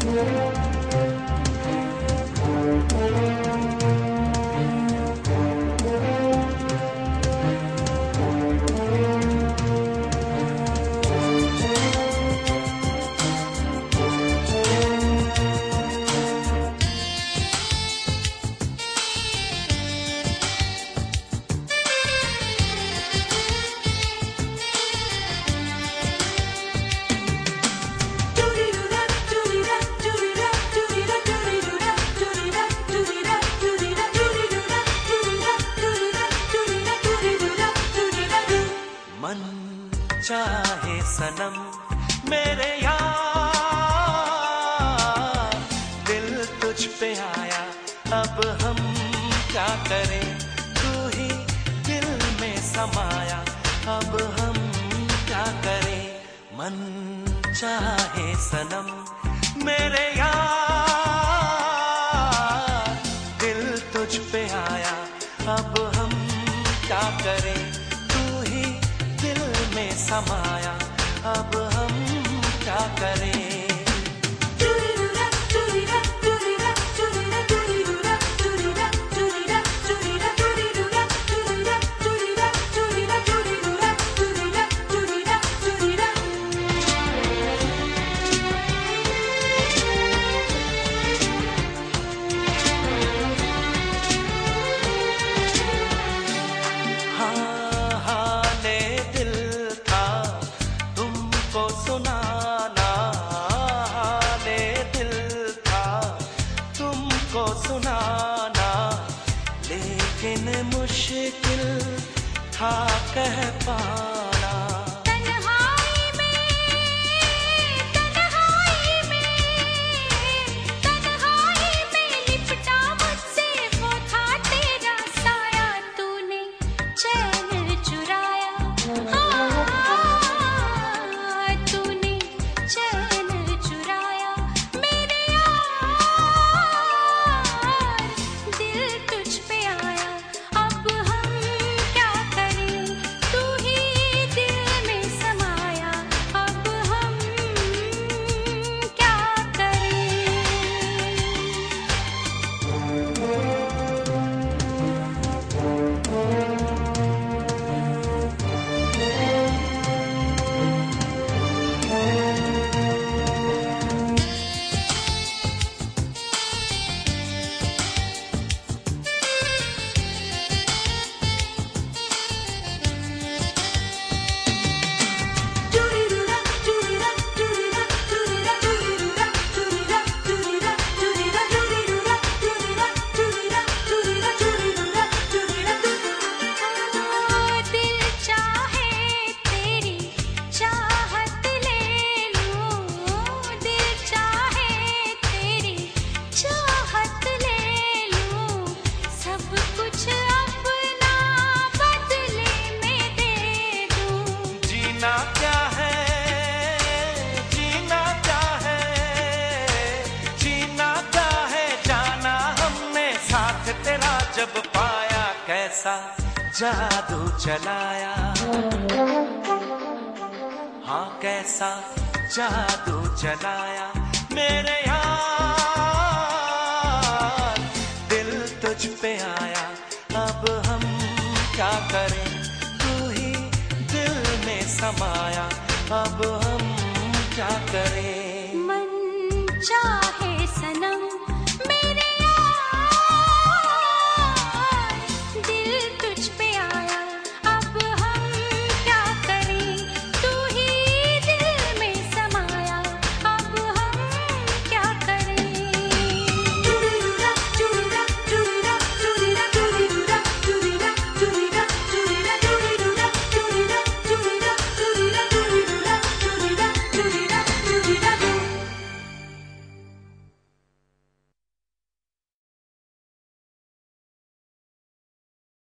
मन चाहे सनम मेरे यार, दिल तुझ पे आया अब हम क्या करें, तू ही दिल में समाया अब हम क्या करें। मन चाहे सनम मेरे यार, दिल तुझ पे आया अब हम क्या करें, में समाया अब हम क्या करें। सुनाना लेकिन मुश्किल था कह पाना। तन्हाई में लिपटा मुझसे वो था तेरा साया, तूने चैन चुराया, हाँ तूने चैन चुराया मेरे यार, दिल तुझ पे आया अब हम क्या करें, तू ही दिल में समाया अब हम क्या करें। तेरा जब पाया कैसा जादू चलाया, हाँ कैसा जादू चलाया मेरे यार, दिल तुझ पे आया अब हम क्या करें, तू ही दिल में समाया अब हम क्या करें। मन चाहे